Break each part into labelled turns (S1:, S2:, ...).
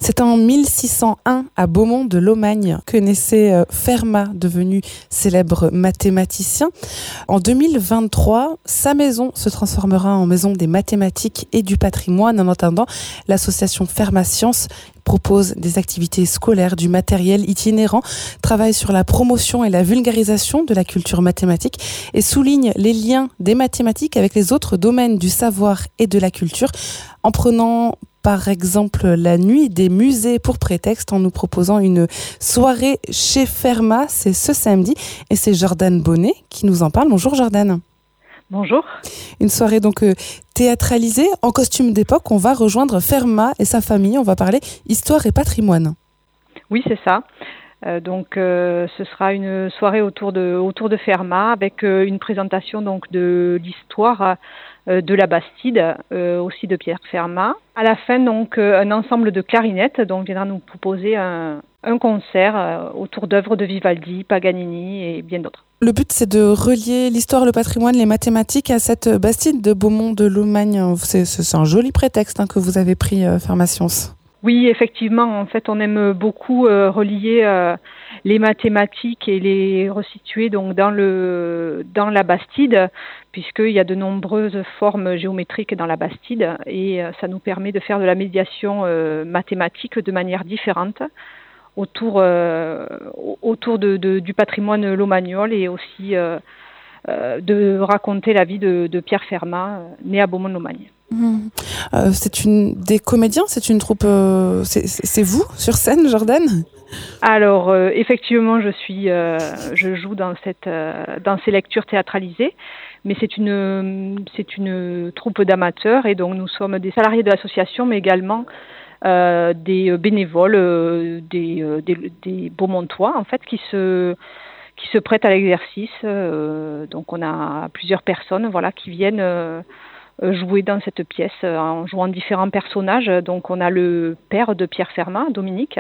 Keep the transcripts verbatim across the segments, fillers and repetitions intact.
S1: C'est en mille six cent un, à Beaumont de Lomagne, que naissait euh, Fermat, devenu célèbre mathématicien. En deux mille vingt-trois, sa maison se transformera en maison des mathématiques et du patrimoine. En attendant, l'association Fermat Sciences propose des activités scolaires, du matériel itinérant, travaille sur la promotion et la vulgarisation de la culture mathématique et souligne les liens des mathématiques avec les autres domaines du savoir et de la culture, en prenant par exemple la nuit des musées pour prétexte, en nous proposant une soirée chez Fermat. C'est ce samedi et c'est Jordan Bonnet qui nous en parle. Bonjour Jordan.
S2: Bonjour.
S1: Une soirée donc euh, théâtralisée en costume d'époque. On va rejoindre Fermat et sa famille. On va parler histoire et patrimoine.
S2: Oui, c'est ça. Euh, donc, euh, ce sera une soirée autour de autour de Fermat avec euh, une présentation donc de l'histoire euh, de la Bastide, euh, aussi de Pierre Fermat. À la fin, donc, euh, un ensemble de clarinettes donc viendra nous proposer un, un concert euh, autour d'œuvres de Vivaldi, Paganini et bien d'autres.
S1: Le but, c'est de relier l'histoire, le patrimoine, les mathématiques à cette Bastide de Beaumont de Lomagne. C'est, c'est un joli prétexte hein, que vous avez pris, euh, Fermat Sciences.
S2: Oui, effectivement. En fait, on aime beaucoup euh, relier euh, les mathématiques et les resituer donc dans le dans la Bastide, puisqu'il y a de nombreuses formes géométriques dans la Bastide, et euh, ça nous permet de faire de la médiation euh, mathématique de manière différente autour euh, autour de, de, du patrimoine lomagnol, et aussi euh, euh, de raconter la vie de, de Pierre Fermat, euh, né à Beaumont-de-Lomagne.
S1: Mmh. Euh, c'est une des comédiens, c'est une troupe. Euh, c'est, c'est vous sur scène, Jordan ?
S2: Alors euh, effectivement, je suis, euh, je joue dans cette, euh, dans ces lectures théâtralisées, mais c'est une, c'est une troupe d'amateurs, et donc nous sommes des salariés de l'association, mais également euh, des bénévoles, euh, des, euh, des, des Beaumontois en fait, qui se, qui se prêtent à l'exercice. Euh, donc on a plusieurs personnes, voilà, qui viennent euh, jouer dans cette pièce euh, en jouant différents personnages. Donc on a le père de Pierre Fermat, Dominique,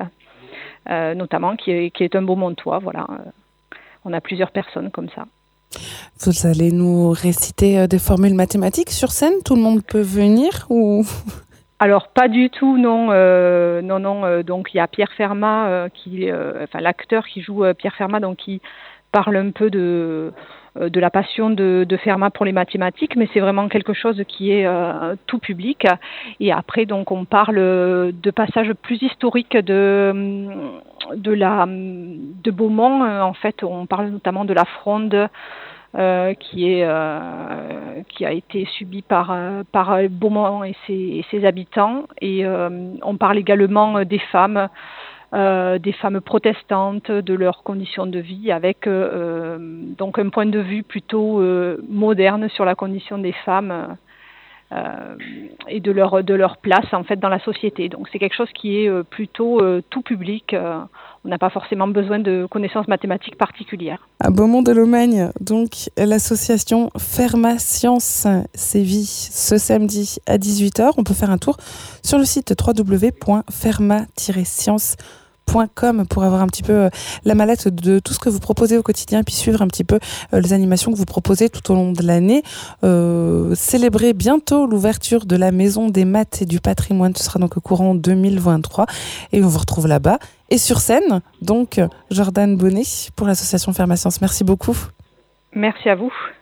S2: euh, notamment, qui est, qui est un Beaumontois. Voilà. On a plusieurs personnes comme ça.
S1: Vous allez nous réciter euh, des formules mathématiques sur scène ? Tout le monde peut venir ou...
S2: Alors pas du tout, non, euh, non, non. Euh, donc il y a Pierre Fermat, euh, qui, euh, enfin l'acteur qui joue euh, Pierre Fermat, donc qui parle un peu de euh, de la passion de, de Fermat pour les mathématiques, mais c'est vraiment quelque chose qui est euh, tout public. Et après, donc on parle de passages plus historiques de de la de Beaumont. En fait, on parle notamment de la Fronde. Euh, qui est euh, qui a été subie par euh, par Beaumont et ses, et ses habitants, et euh, on parle également des femmes, euh, des femmes protestantes, de leurs conditions de vie, avec euh, donc un point de vue plutôt euh, moderne sur la condition des femmes euh, et de leur de leur place en fait dans la société. Donc c'est quelque chose qui est euh, plutôt euh, tout public. Euh, on n'a pas forcément besoin de connaissances mathématiques particulières.
S1: À Beaumont de Lomagne, donc, l'association Fermat Sciences sévit ce samedi à dix-huit heures. On peut faire un tour sur le site w w w point fermat tiret sciences point com pour avoir un petit peu la mallette de tout ce que vous proposez au quotidien, puis suivre un petit peu les animations que vous proposez tout au long de l'année. Euh, célébrer bientôt l'ouverture de la Maison des Maths et du Patrimoine. Ce sera donc au courant deux mille vingt-trois, et on vous retrouve là-bas. Et sur scène, donc, Jordan Bonnet pour l'association Fermat Sciences. Merci beaucoup.
S2: Merci à vous.